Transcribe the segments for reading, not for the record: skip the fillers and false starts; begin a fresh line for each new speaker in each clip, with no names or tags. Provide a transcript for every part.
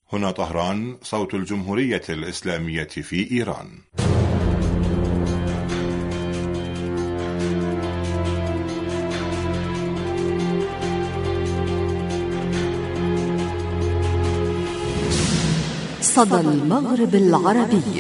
هنا طهران، صوت الجمهورية الإسلامية في إيران.
صدى المغرب العربي.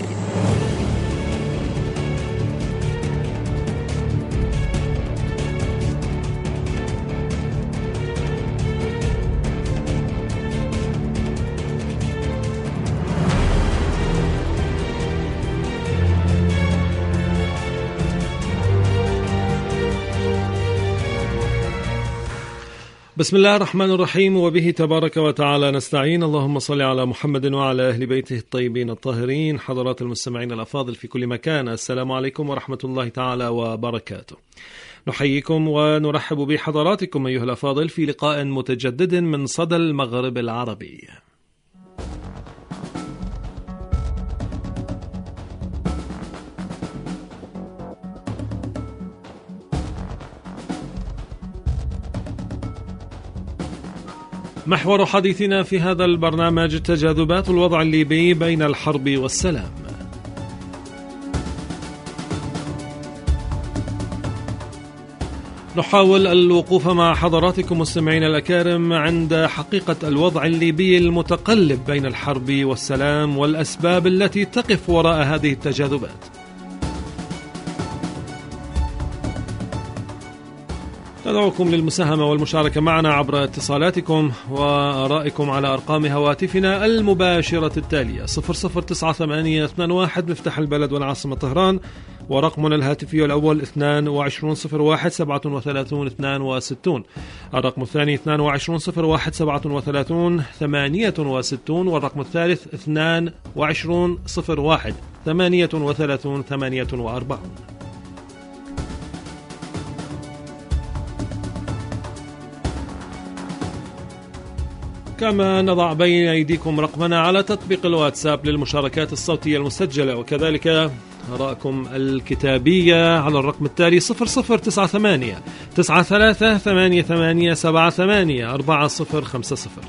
بسم الله الرحمن الرحيم، وبه تبارك وتعالى نستعين. اللهم صل على محمد وعلى أهل بيته الطيبين الطاهرين. حضرات المستمعين الأفاضل في كل مكان، السلام عليكم ورحمة الله تعالى وبركاته. نحييكم ونرحب بحضراتكم أيها الأفاضل في لقاء متجدد من صدى المغرب العربي. محور حديثنا في هذا البرنامج تجاذبات الوضع الليبي بين الحرب والسلام. نحاول الوقوف مع حضراتكم مستمعين الأكارم عند حقيقة الوضع الليبي المتقلب بين الحرب والسلام والأسباب التي تقف وراء هذه التجاذبات. ندعوكم للمساهمة والمشاركة معنا عبر اتصالاتكم وآرائكم على أرقام هواتفنا المباشرة التالية: 009821 مفتاح البلد والعاصمة طهران، ورقمنا الهاتفي الأول 22013732 الرقم الثاني 22013738 والرقم الثالث 220138 كما نضع بين أيديكم رقمنا على تطبيق الواتساب للمشاركات الصوتية المسجلة، وكذلك آراءكم الكتابية على الرقم التالي 00983888784050.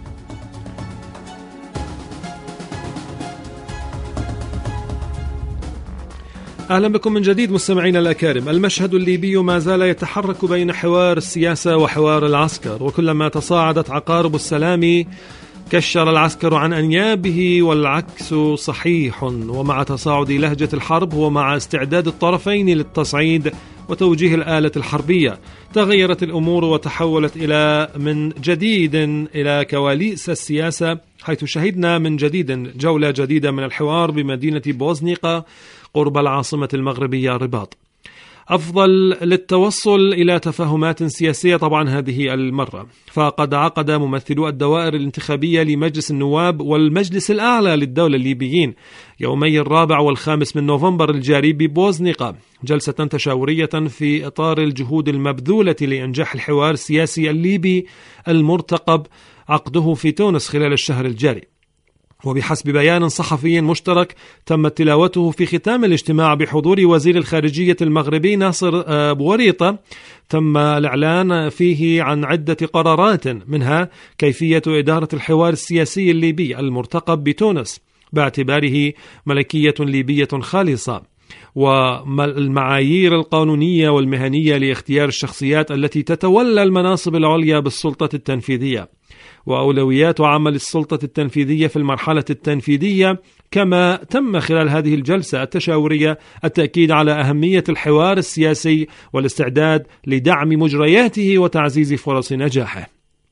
أهلا بكم من جديد مستمعين الأكارم. المشهد الليبي ما زال يتحرك بين حوار السياسة وحوار العسكر، وكلما تصاعدت عقارب السلام كشر العسكر عن أنيابه والعكس صحيح. ومع تصاعد لهجة الحرب ومع استعداد الطرفين للتصعيد وتوجيه الآلة الحربية، تغيرت الأمور وتحولت من جديد إلى كواليس السياسة، حيث شهدنا من جديد جولة جديدة من الحوار بمدينة بوزنيقة قرب العاصمة المغربية الرباط، أفضل للتوصل إلى تفاهمات سياسية طبعا هذه المرة. فقد عقد ممثلو الدوائر الانتخابية لمجلس النواب والمجلس الأعلى للدولة الليبيين يومي 4 و5 من نوفمبر الجاري ببوزنيقة جلسة تشاورية في إطار الجهود المبذولة لإنجاح الحوار السياسي الليبي المرتقب عقده في تونس خلال الشهر الجاري. وبحسب بيان صحفي مشترك تمت تلاوته في ختام الاجتماع بحضور وزير الخارجية المغربي ناصر بوريطة، تم الإعلان فيه عن عدة قرارات، منها كيفية إدارة الحوار السياسي الليبي المرتقب بتونس باعتباره ملكية ليبية خالصة، والمعايير القانونية والمهنية لاختيار الشخصيات التي تتولى المناصب العليا بالسلطة التنفيذية، وأولويات عمل السلطة التنفيذية في المرحلة التنفيذية. كما تم خلال هذه الجلسة التشاورية التأكيد على أهمية الحوار السياسي والاستعداد لدعم مجرياته وتعزيز فرص نجاحه.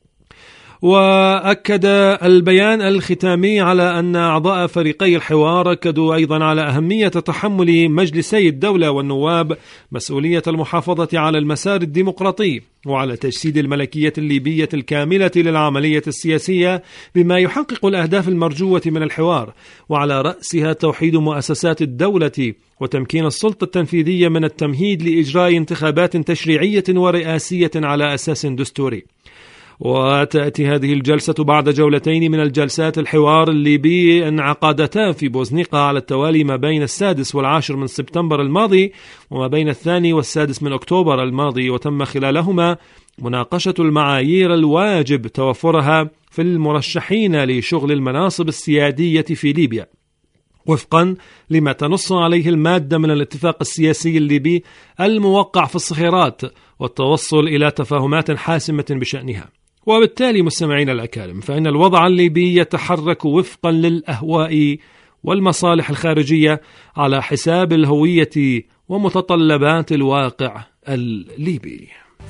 وأكد البيان الختامي على أن أعضاء فريقي الحوار أكدوا أيضا على أهمية تحمل مجلسي الدولة والنواب مسؤولية المحافظة على المسار الديمقراطي وعلى تجسيد الملكية الليبية الكاملة للعملية السياسية بما يحقق الأهداف المرجوة من الحوار، وعلى رأسها توحيد مؤسسات الدولة وتمكين السلطة التنفيذية من التمهيد لإجراء انتخابات تشريعية ورئاسية على أساس دستوري. وتأتي هذه الجلسة بعد جولتين من الجلسات الحوار الليبي انعقدتا في بوزنيقة على التوالي ما بين 6 و10 من سبتمبر الماضي وما بين 2 و6 من أكتوبر الماضي، وتم خلالهما مناقشة المعايير الواجب توفرها في المرشحين لشغل المناصب السيادية في ليبيا وفقا لما تنص عليه المادة من الاتفاق السياسي الليبي الموقع في الصخيرات والتوصل إلى تفاهمات حاسمة بشأنها. وبالتالي مستمعينا الأكارم، فإن الوضع الليبي يتحرك وفقا للأهواء والمصالح الخارجية على حساب الهوية ومتطلبات الواقع الليبي.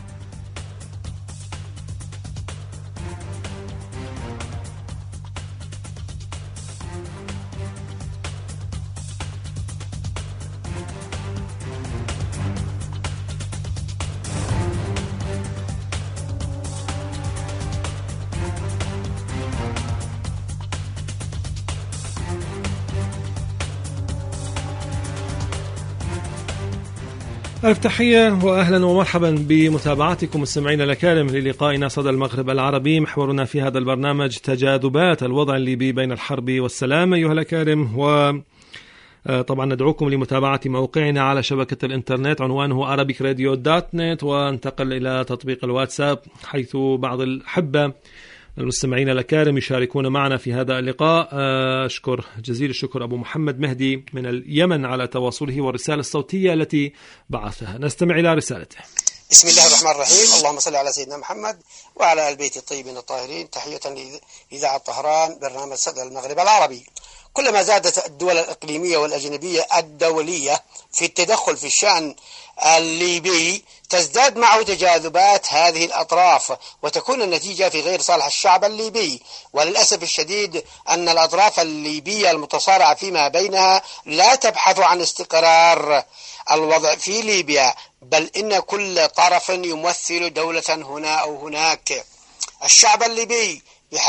ألف تحية وأهلا ومرحبا بمتابعتكم مستمعينا الأكارم للقائنا صدى المغرب العربي. محورنا في هذا البرنامج تجاذبات الوضع الليبي بين الحرب والسلام أيها الأكارم، وطبعا ندعوكم لمتابعة موقعنا على شبكة الإنترنت عنوانه arabicradio.net، وانتقل إلى تطبيق الواتساب حيث بعض الأحبة المستمعين الأكارم يشاركون معنا في هذا اللقاء. أشكر جزيل الشكر أبو محمد مهدي من اليمن على تواصله والرسالة الصوتية التي بعثها. نستمع إلى رسالته.
بسم الله الرحمن الرحيم، اللهم صل على سيدنا محمد وعلى آل بيت الطيبين الطاهرين. تحية لإذاعة طهران، برنامج صدى المغرب العربي. كلما زادت الدول الإقليمية والأجنبية الدولية في التدخل في الشأن الليبي تزداد معه تجاذبات هذه الأطراف، وتكون النتيجة في غير صالح الشعب الليبي. وللأسف الشديد أن الأطراف الليبية المتصارعة فيما بينها لا تبحث عن استقرار الوضع في ليبيا، بل إن كل طرف يمثل دولة هنا أو هناك. الشعب الليبي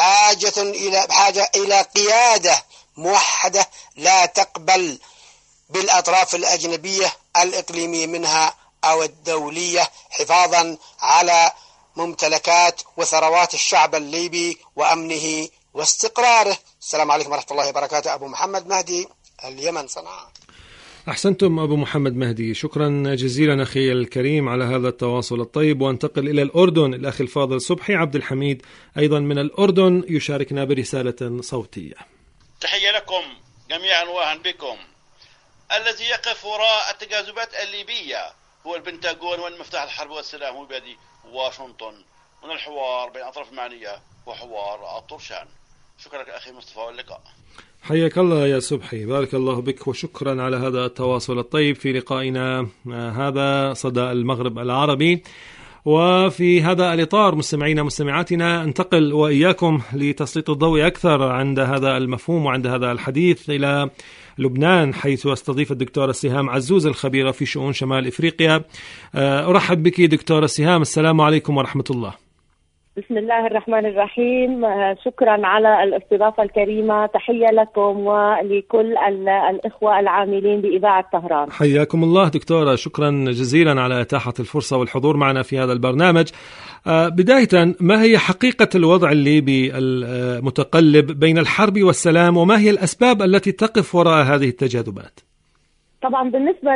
بحاجة إلى قيادة موحدة لا تقبل بالأطراف الأجنبية الإقليمية منها أو الدولية، حفاظا على ممتلكات وثروات الشعب الليبي وأمنه واستقراره. السلام عليكم ورحمة الله وبركاته. أبو محمد مهدي، اليمن، صنعاء.
أحسنتم أبو محمد مهدي، شكرا جزيلا أخي الكريم على هذا التواصل الطيب. وانتقل إلى الأردن، الأخ الفاضل صبحي عبد الحميد أيضا من الأردن يشاركنا برسالة صوتية.
تحية لكم جميعا واهلا بكم. الذي يقف وراء التجاذبات الليبية هو البنتاغون والمفتاح الحرب والسلام هو بيد واشنطن، من الحوار بين أطراف المعنية وحوار الطرشان. شكرا لك أخي مصطفى، واللقاء.
حياك الله يا صبحي، بارك الله بك، وشكرا على هذا التواصل الطيب في لقائنا هذا صدى المغرب العربي. وفي هذا الإطار مستمعينا مستمعاتنا انتقل وإياكم لتسليط الضوء أكثر عند هذا المفهوم وعند هذا الحديث إلى لبنان، حيث استضيف الدكتورة سهام عزوز الخبيرة في شؤون شمال إفريقيا. أرحب بك دكتورة سهام، السلام عليكم ورحمة الله.
بسم الله الرحمن الرحيم، شكرا على الاستضافة الكريمة. تحية لكم ولكل الإخوة العاملين بإذاعة طهران.
حياكم الله دكتورة، شكرا جزيلا على إتاحة الفرصة والحضور معنا في هذا البرنامج. بداية، ما هي حقيقة الوضع الليبي المتقلب بين الحرب والسلام، وما هي الأسباب التي تقف وراء هذه التجاذبات؟
طبعا بالنسبة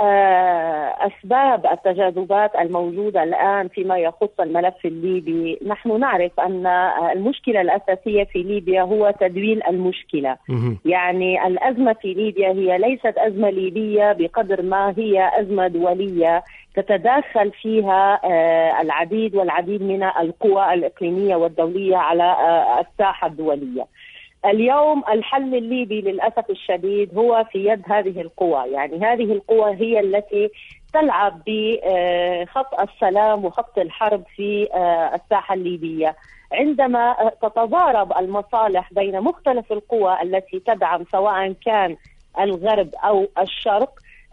لأسباب التجاذبات الموجودة الآن فيما يخص الملف الليبي، نحن نعرف أن المشكلة الأساسية في ليبيا هو تدويل المشكلة. يعني الأزمة في ليبيا هي ليست أزمة ليبية بقدر ما هي أزمة دولية تتداخل فيها العديد والعديد من القوى الإقليمية والدولية على الساحة الدولية. اليوم الحل الليبي للأسف الشديد هو في يد هذه القوى، يعني هذه القوى هي التي تلعب بخط السلام وخط الحرب في الساحة الليبية. عندما تتضارب المصالح بين مختلف القوى التي تدعم سواء كان الغرب أو الشرق،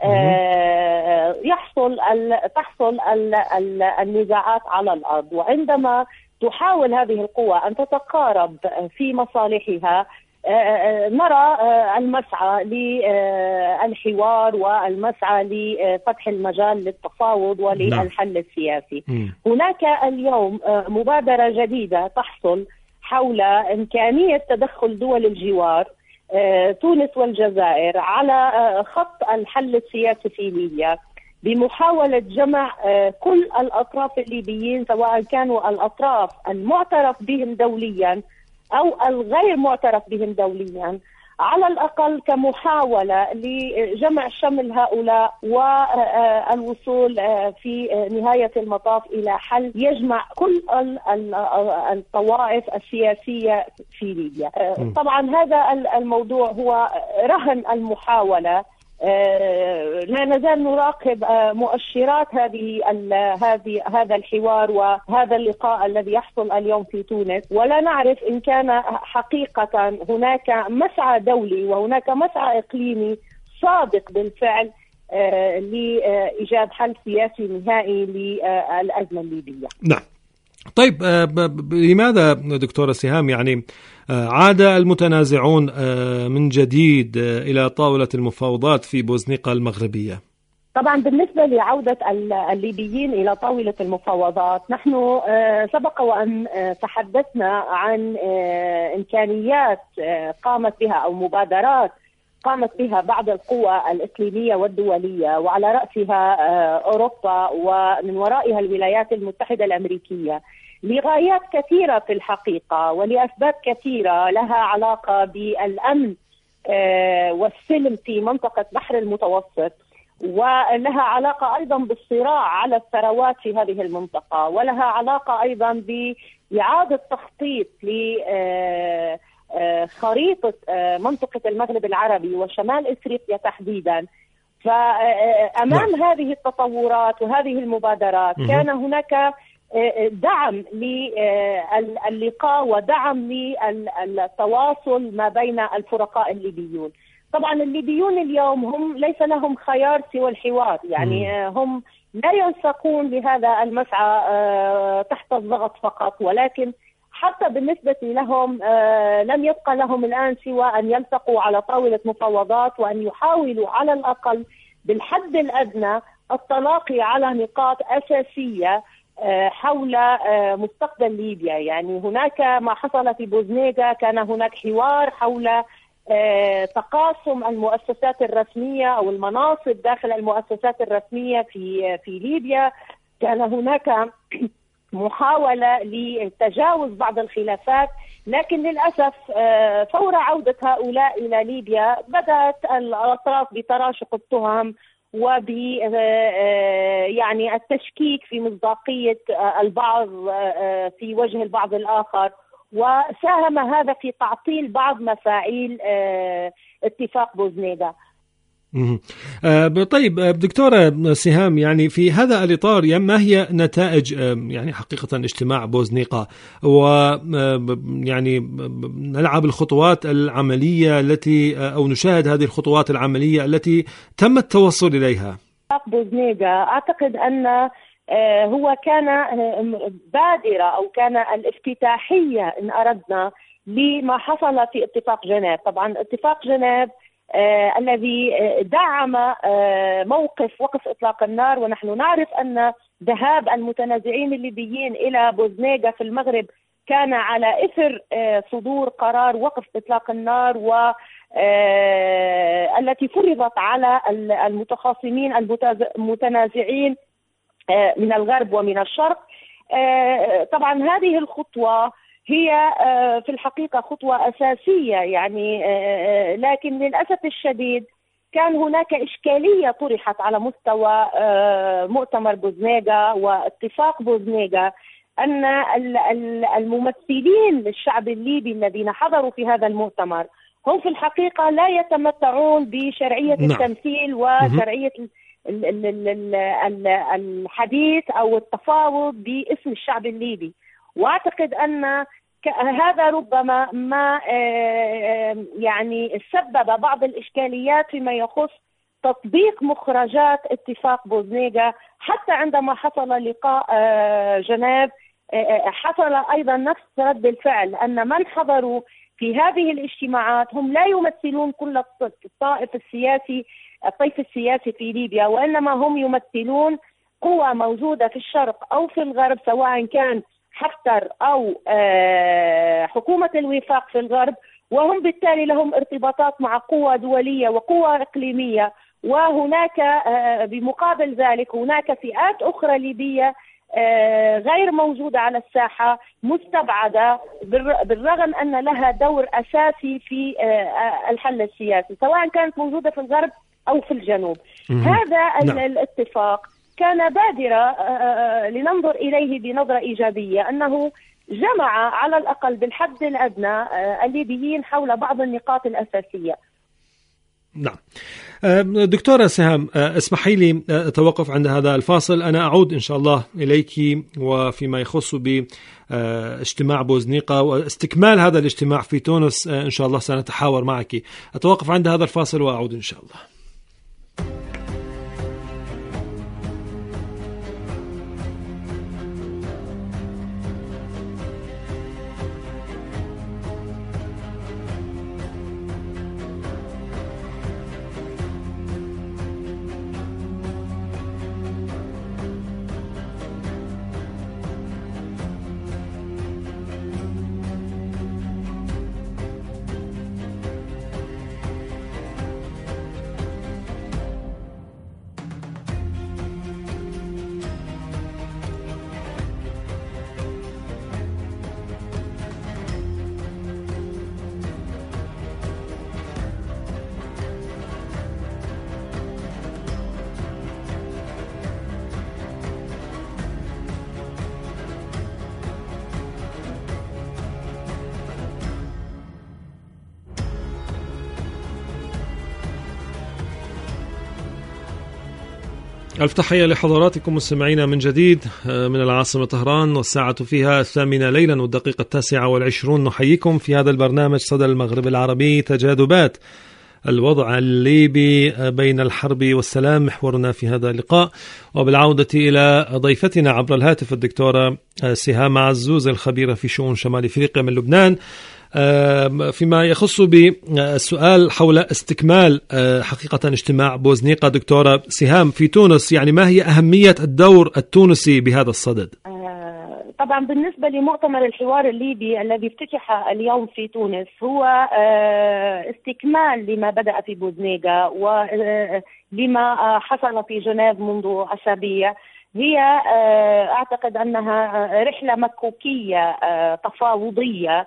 تحصل النزاعات على الأرض. وعندما تحاول هذه القوى أن تتقارب في مصالحها، نرى المسعى للحوار والمسعى لفتح المجال للتفاوض وللحل السياسي. هناك اليوم مبادرة جديدة تحصل حول إمكانية تدخل دول الجوار تونس والجزائر على خط الحل السياسي في ليبيا. بمحاولة جمع كل الأطراف الليبيين، سواء كانوا الأطراف المعترف بهم دوليا أو الغير معترف بهم دوليا، على الأقل كمحاولة لجمع شمل هؤلاء والوصول في نهاية المطاف إلى حل يجمع كل الطوائف السياسية في ليبيا. طبعا هذا الموضوع هو رهن المحاولة. لا نزال نراقب مؤشرات هذا الحوار وهذا اللقاء الذي يحصل اليوم في تونس، ولا نعرف إن كان حقيقة هناك مسعى دولي وهناك مسعى إقليمي صادق بالفعل لإيجاد حل سياسي نهائي للأزمة الليبية.
نعم. طيب، لماذا دكتورة سهام يعني عاد المتنازعون من جديد إلى طاولة المفاوضات في بوزنيقة المغربية؟
طبعا بالنسبة لعودة الليبيين إلى طاولة المفاوضات، نحن سبق وأن تحدثنا عن إمكانيات قامت بها أو مبادرات قامت بها بعض القوى الإقليمية والدولية، وعلى رأسها أوروبا ومن ورائها الولايات المتحدة الأمريكية، لغايات كثيرة في الحقيقة ولأسباب كثيرة لها علاقة بالأمن والسلم في منطقة بحر المتوسط، ولها علاقة أيضا بالصراع على الثروات في هذه المنطقة، ولها علاقة أيضا بإعادة تخطيط خريطة منطقة المغرب العربي وشمال إفريقيا تحديدا. فأمام هذه التطورات وهذه المبادرات كان هناك دعم للقاء ودعم للتواصل ما بين الفرقاء الليبيون. طبعا الليبيون اليوم هم ليس لهم خيار سوى الحوار، يعني هم لا ينسقون لهذا المسعى تحت الضغط فقط، ولكن حتى بالنسبة لهم لم يبقى لهم الآن سوى أن يلتقوا على طاولة مفاوضات وأن يحاولوا على الأقل بالحد الأدنى التلاقي على نقاط أساسية حول مستقبل ليبيا. يعني هناك ما حصل في بوزنيقة، كان هناك حوار حول تقاسم المؤسسات الرسمية أو المناصب داخل المؤسسات الرسمية في ليبيا، كان هناك محاولة لتجاوز بعض الخلافات، لكن للأسف فور عودة هؤلاء إلى ليبيا بدأت الأطراف بتراشق التهم يعني التشكيك في مصداقية البعض في وجه البعض الآخر، وساهم هذا في تعطيل بعض مفاعيل اتفاق بوزنيقة.
طيب دكتورة سهام، يعني في هذا الإطار ما هي نتائج يعني حقيقة اجتماع بوزنيقة، ويعني نلعب الخطوات العملية التي أو نشاهد هذه الخطوات العملية التي تم التوصل إليها؟
بوزنيقة أعتقد أن هو كان بادرة أو كان الافتتاحية إن أردنا لما حصل في اتفاق جنيف. طبعا اتفاق جنيف الذي دعم موقف وقف إطلاق النار، ونحن نعرف أن ذهاب المتنازعين الليبيين إلى بوزنيقة في المغرب كان على إثر صدور قرار وقف إطلاق النار التي فرضت على المتخاصمين المتنازعين من الغرب ومن الشرق. طبعا هذه الخطوة هي في الحقيقة خطوة أساسية، يعني لكن للأسف الشديد كان هناك إشكالية طرحت على مستوى مؤتمر بوزنيقة واتفاق بوزنيقة، أن الممثلين للشعب الليبي الذين حضروا في هذا المؤتمر هم في الحقيقة لا يتمتعون بشرعية التمثيل وشرعية الحديث أو التفاوض باسم الشعب الليبي. وأعتقد أن هذا ربما ما يعني سبب بعض الإشكاليات فيما يخص تطبيق مخرجات اتفاق بوزنيقة. حتى عندما حصل لقاء جنيف حصل أيضا نفس رد الفعل، أن من حضروا في هذه الاجتماعات هم لا يمثلون كل الطيف السياسي في ليبيا، وإنما هم يمثلون قوى موجودة في الشرق أو في الغرب، سواء كان حفتر أو حكومة الوفاق في الغرب، وهم بالتالي لهم ارتباطات مع قوى دولية وقوى إقليمية، وهناك بمقابل ذلك هناك فئات أخرى ليبية غير موجودة على الساحة، مستبعدة، بالرغم أن لها دور أساسي في الحل السياسي، سواء كانت موجودة في الغرب أو في الجنوب. هذا الاتفاق كان بادرة لننظر إليه بنظرة إيجابية، أنه جمع على الأقل بالحد الأدنى الليبيين حول بعض النقاط الأساسية.
نعم. دكتورة سهام، اسمحي لي أتوقف عند هذا الفاصل. أنا أعود إن شاء الله إليك وفيما يخص باجتماع بوزنيقة واستكمال هذا الاجتماع في تونس إن شاء الله سنتحاور معك. أتوقف عند هذا الفاصل وأعود إن شاء الله. ألف تحية لحضراتكم مستمعينا من جديد من العاصمة طهران، والساعة فيها 8 ليلا والدقيقة 29. نحييكم في هذا البرنامج صدى المغرب العربي، تجاذبات الوضع الليبي بين الحرب والسلام، محورنا في هذا اللقاء. وبالعودة إلى ضيفتنا عبر الهاتف الدكتورة سهام عزوز الخبيرة في شؤون شمال أفريقيا من لبنان، فيما يخص بالسؤال حول استكمال حقيقة اجتماع بوزنيقة. دكتورة سهام، في تونس يعني ما هي أهمية الدور التونسي بهذا الصدد؟
طبعا بالنسبة لمؤتمر الحوار الليبي الذي افتتح اليوم في تونس هو استكمال لما بدأ في بوزنيقة ولما حصل في جنيف منذ أسابيع. هي أعتقد أنها رحلة مكوكية تفاوضية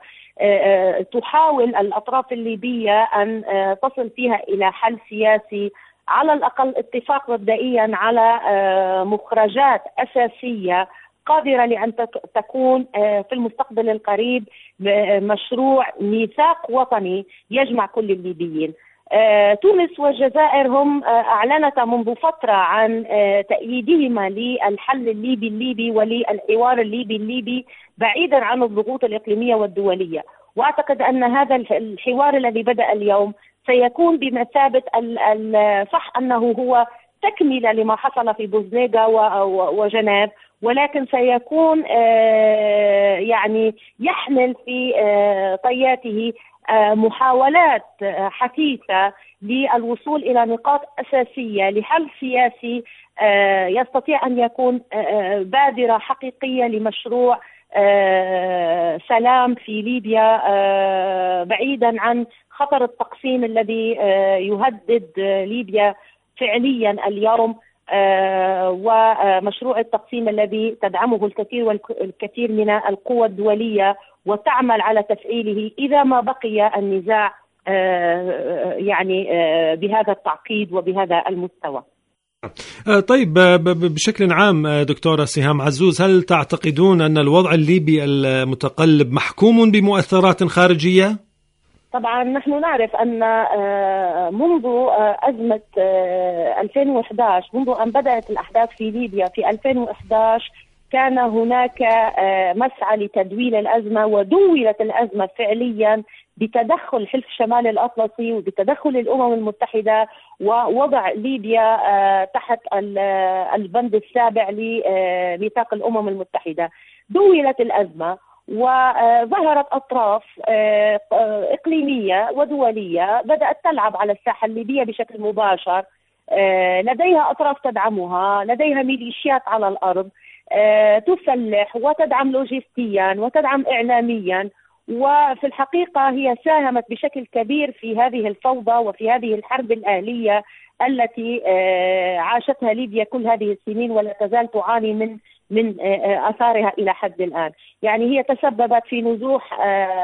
تحاول الأطراف الليبية أن تصل فيها إلى حل سياسي، على الأقل اتفاق مبدئيا على مخرجات أساسية قادرة لأن تكون في المستقبل القريب مشروع ميثاق وطني يجمع كل الليبيين. تونس والجزائر هم أعلنتا منذ فترة عن تأييدهما للحل الليبي وللحوار الليبي بعيدا عن الضغوط الإقليمية والدولية. وأعتقد أن هذا الحوار الذي بدأ اليوم سيكون بمثابة صح أنه هو تكملة لما حصل في بوزنيقة وجنيف، ولكن سيكون يعني يحمل في طياته محاولات حثيثة للوصول إلى نقاط أساسية لحل سياسي يستطيع أن يكون بادرة حقيقية لمشروع سلام في ليبيا بعيدا عن خطر التقسيم الذي يهدد ليبيا فعليا اليوم، ومشروع التقسيم الذي تدعمه الكثير من القوى الدولية وتعمل على تفعيله إذا ما بقي النزاع يعني بهذا التعقيد وبهذا المستوى.
طيب، بشكل عام دكتورة سهام عزوز، هل تعتقدون أن الوضع الليبي المتقلب محكوم بمؤثرات خارجية؟
طبعا نحن نعرف أن منذ أزمة 2011، منذ أن بدأت الأحداث في ليبيا في 2011 كان هناك مسعى لتدويل الأزمة، ودولت الأزمة فعليا بتدخل حلف شمال الأطلسي وبتدخل الأمم المتحدة ووضع ليبيا تحت البند السابع لميثاق الأمم المتحدة. دولت الأزمة وظهرت أطراف إقليمية ودولية بدأت تلعب على الساحة الليبية بشكل مباشر، لديها أطراف تدعمها، لديها ميليشيات على الأرض تسلح وتدعم لوجستيا وتدعم إعلاميا، وفي الحقيقة هي ساهمت بشكل كبير في هذه الفوضى وفي هذه الحرب الأهلية التي عاشتها ليبيا كل هذه السنين ولا تزال تعاني من آثارها إلى حد الآن. يعني هي تسببت في نزوح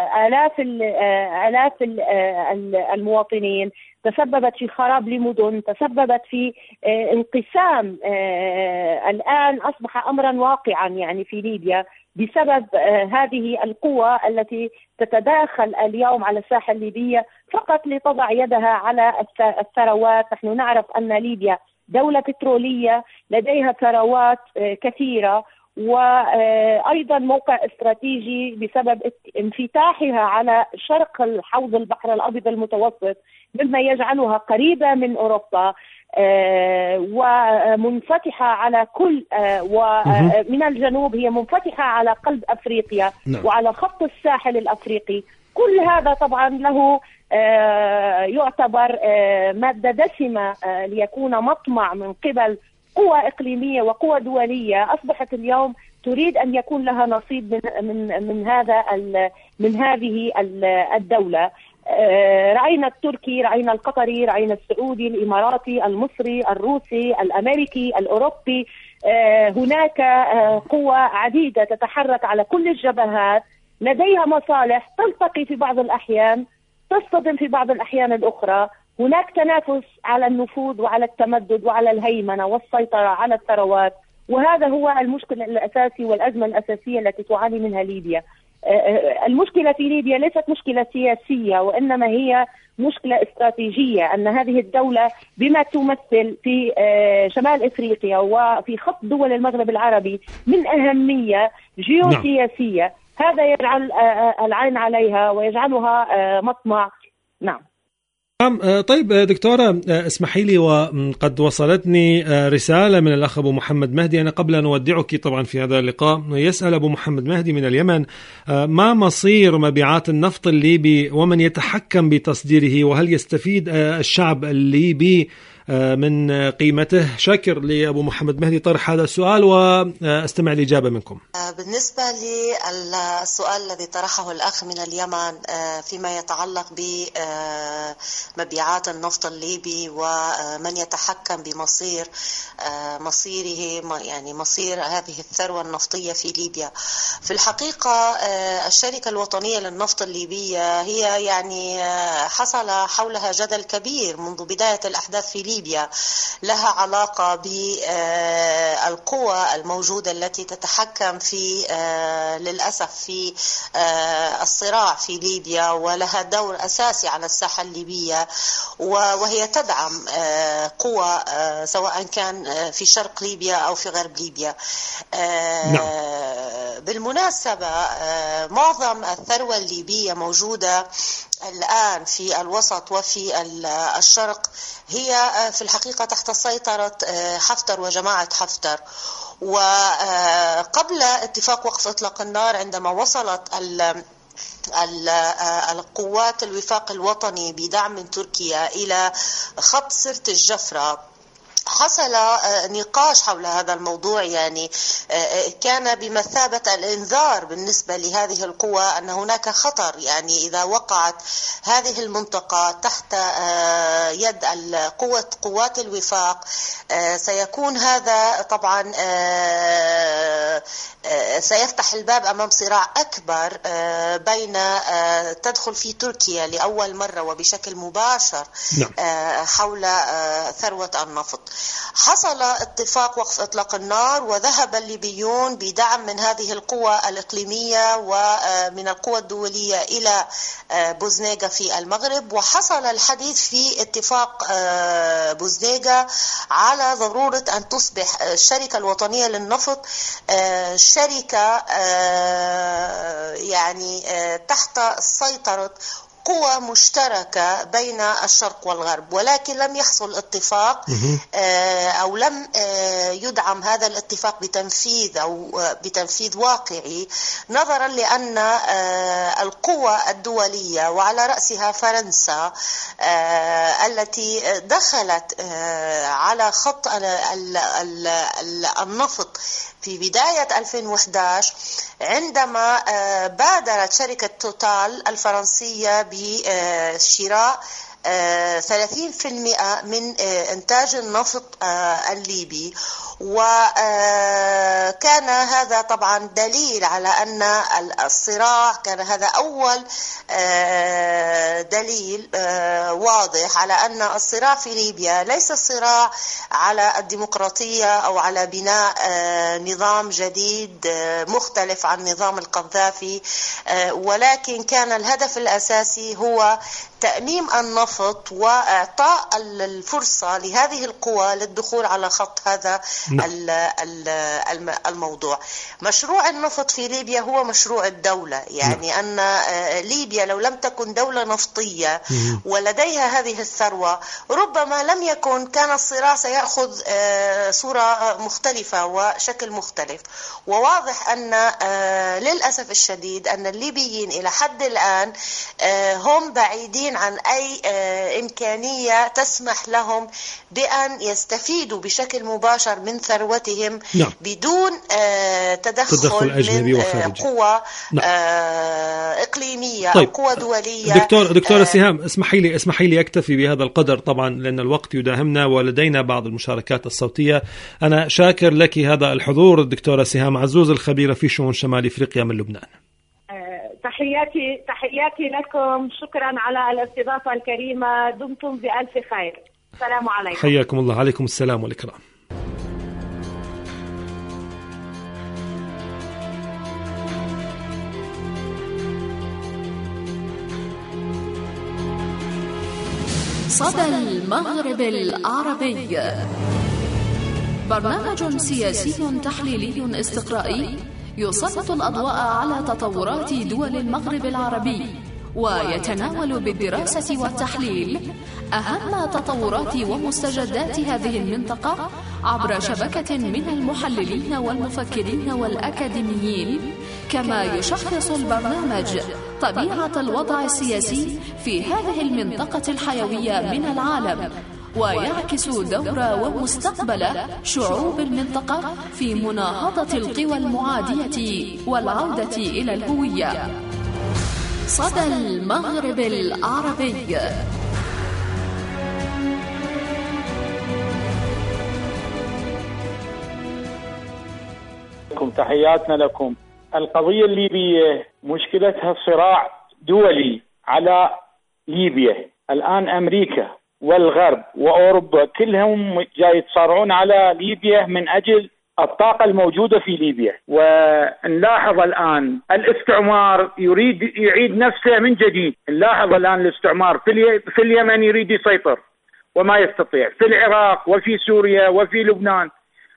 آلاف المواطنين، تسببت في خراب لمدن، تسببت في انقسام الآن أصبح أمرا واقعا يعني في ليبيا بسبب هذه القوى التي تتداخل اليوم على الساحة الليبية فقط لتضع يدها على الثروات. نحن نعرف أن ليبيا دولة بترولية لديها ثروات كثيرة، وأيضا موقع استراتيجي بسبب انفتاحها على شرق الحوض البحر الأبيض المتوسط، مما يجعلها قريبة من أوروبا ومنفتحة على كل ومن الجنوب هي منفتحة على قلب أفريقيا وعلى خط الساحل الأفريقي. كل هذا طبعا له يعتبر مادة دسمة ليكون مطمع من قبل قوى إقليمية وقوى دولية أصبحت اليوم تريد أن يكون لها نصيب من هذه الدولة. رأينا التركي، رأينا القطري، رأينا السعودي، الإماراتي، المصري، الروسي، الأمريكي، الأوروبي. هناك قوى عديدة تتحرك على كل الجبهات، لديها مصالح تلتقي في بعض الأحيان، تصطدم في بعض الأحيان الأخرى. هناك تنافس على النفوذ وعلى التمدد وعلى الهيمنة والسيطرة على الثروات، وهذا هو المشكلة الأساسي والأزمة الأساسية التي تعاني منها ليبيا. المشكلة في ليبيا ليست مشكلة سياسية، وإنما هي مشكلة استراتيجية، أن هذه الدولة بما تمثل في شمال إفريقيا وفي خط دول المغرب العربي من أهمية جيوسياسية، هذا يجعل العين عليها ويجعلها مطمع. نعم.
طيب دكتورة، اسمحي لي، وقد وصلتني رسالة من الأخ أبو محمد مهدي. أنا قبل أن أودعك طبعا في هذا اللقاء، يسأل أبو محمد مهدي من اليمن: ما مصير مبيعات النفط الليبي ومن يتحكم بتصديره، وهل يستفيد الشعب الليبي من قيمته؟ شاكر لأبو محمد مهدي طرح هذا السؤال واستمع الإجابة منكم.
بالنسبة للسؤال الذي طرحه الأخ من اليمن فيما يتعلق بمبيعات النفط الليبي ومن يتحكم مصيره، يعني مصير هذه الثروة النفطية في ليبيا، في الحقيقة الشركة الوطنية للنفط الليبية هي يعني حصل حولها جدل كبير منذ بداية الأحداث في ليبيا، لها علاقة بالقوى الموجودة التي تتحكم في للأسف في الصراع في ليبيا، ولها دور أساسي على الساحة الليبية، وهي تدعم قوى سواء كان في شرق ليبيا أو في غرب ليبيا. بالمناسبة معظم الثروة الليبية موجودة الآن في الوسط وفي الشرق هي في الحقيقة تحت سيطرة حفتر وجماعة حفتر. وقبل اتفاق وقف إطلاق النار، عندما وصلت القوات الوفاق الوطني بدعم من تركيا إلى خط سرة الجفرة، حصل نقاش حول هذا الموضوع، يعني كان بمثابة الإنذار بالنسبة لهذه القوى أن هناك خطر، يعني إذا وقعت هذه المنطقة تحت يد قوات الوفاق سيكون هذا طبعا سيفتح الباب أمام صراع أكبر بين تدخل في تركيا لأول مرة وبشكل مباشر حول ثروة النفط. حصل اتفاق وقف إطلاق النار، وذهب الليبيون بدعم من هذه القوى الإقليمية ومن القوى الدولية إلى بوزنيغا في المغرب، وحصل الحديث في اتفاق بوزنيغا على ضرورة أن تصبح الشركة الوطنية للنفط شركة يعني تحت سيطرة قوى مشتركة بين الشرق والغرب، ولكن لم يحصل اتفاق أو لم يدعم هذا الاتفاق بتنفيذ واقعي، نظرا لأن القوى الدولية وعلى رأسها فرنسا التي دخلت على خط النفط في بداية 2011 عندما بادرت شركة توتال الفرنسية بشراء 30% من إنتاج النفط الليبي، وكان هذا طبعا دليل على أن الصراع، كان هذا أول دليل واضح على أن الصراع في ليبيا ليس صراع على الديمقراطية أو على بناء نظام جديد مختلف عن نظام القذافي، ولكن كان الهدف الأساسي هو تأميم النفط وإعطاء الفرصة لهذه القوى للدخول على خط هذا الموضوع. مشروع النفط في ليبيا هو مشروع الدولة، يعني أن ليبيا لو لم تكن دولة نفطية ولديها هذه الثروة ربما لم يكن، كان الصراع سيأخذ صورة مختلفة وشكل مختلف. وواضح أن للأسف الشديد أن الليبيين إلى حد الآن هم بعيدين عن أي إمكانية تسمح لهم بأن يستفيدوا بشكل مباشر من ثروتهم بدون تدخل
أجنبي
من
وخارجي.
قوى إقليمية أو قوى دولية.
دكتورة سهام، اسمحي لي أكتفي بهذا القدر طبعا لأن الوقت يداهمنا ولدينا بعض المشاركات الصوتية. أنا شاكر لك هذا الحضور الدكتورة سهام عزوز الخبيرة في شؤون شمال إفريقيا من لبنان.
تحياتي لكم، شكرا على الاستضافة الكريمة، دمتم بألف خير. السلام عليكم.
حياكم الله. عليكم السلام والإكرام.
صدى المغرب العربي، برنامج سياسي تحليلي استقرائي يسلط الأضواء على تطورات دول المغرب العربي ويتناول بالدراسة والتحليل أهم تطورات ومستجدات هذه المنطقة عبر شبكة من المحللين والمفكرين والأكاديميين، كما يشخص البرنامج طبيعة الوضع السياسي في هذه المنطقة الحيوية من العالم، ويعكس دور ومستقبل شعوب المنطقة في مناهضة القوى المعادية والعودة إلى الهوية. صدى المغرب العربي.
تحياتنا لكم. القضية الليبية مشكلتها صراع دولي على ليبيا. الآن أمريكا والغرب وأوروبا كلهم جاي يتصارعون على ليبيا من أجل الطاقة الموجودة في ليبيا. ونلاحظ الآن الاستعمار يريد يعيد نفسه من جديد. نلاحظ الآن الاستعمار في اليمن يريد يسيطر وما يستطيع، في العراق وفي سوريا وفي لبنان،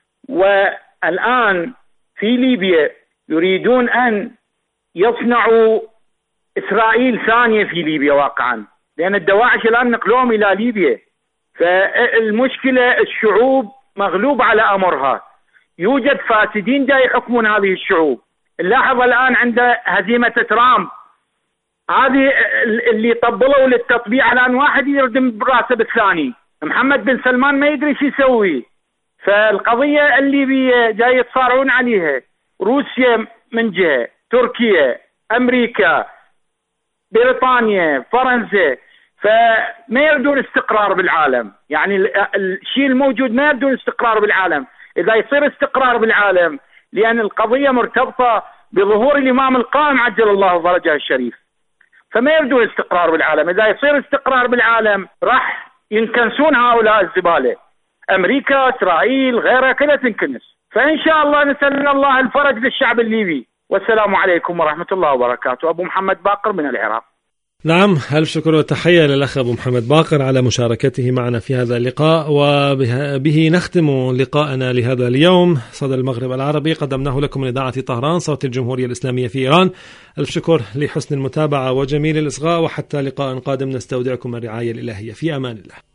والآن في ليبيا يريدون أن يصنعوا إسرائيل ثانية في ليبيا واقعا، لأن الدواعش الآن نقلوهم إلى ليبيا. فالمشكلة الشعوب مغلوب على أمرها، يوجد فاسدين جاي يحكمون هذه الشعوب. نلاحظ الآن عند هزيمة ترامب هذه اللي طبلوا للتطبيع، الآن واحد يردم براسه بالثاني. محمد بن سلمان ما يدري شو يسوي. فالقضية الليبية جاي يتصارعون عليها، روسيا من جهة، تركيا، أمريكا، بريطانيا، فرنسا، فما يردون استقرار بالعالم. يعني الشيء الموجود ما يردون استقرار بالعالم. إذا يصير استقرار بالعالم، لأن القضية مرتبطة بظهور الإمام القائم عجل الله فرجه الشريف، فما يردون استقرار بالعالم. إذا يصير استقرار بالعالم راح ينكنسون هؤلاء الزبالة، أمريكا، إسرائيل، غيرها كلها تنكنس. فإن شاء الله نسأل الله الفرج للشعب الليبي. والسلام عليكم ورحمة الله وبركاته. أبو محمد باقر من العراق.
نعم، ألف شكر وتحية للأخ أبو محمد باقر على مشاركته معنا في هذا اللقاء، وبه نختم لقاءنا لهذا اليوم. صدى المغرب العربي قدمناه لكم من إذاعة طهران صوت الجمهورية الإسلامية في إيران. ألف شكر لحسن المتابعة وجميل الإصغاء، وحتى لقاء قادم نستودعكم الرعاية الإلهية. في أمان الله.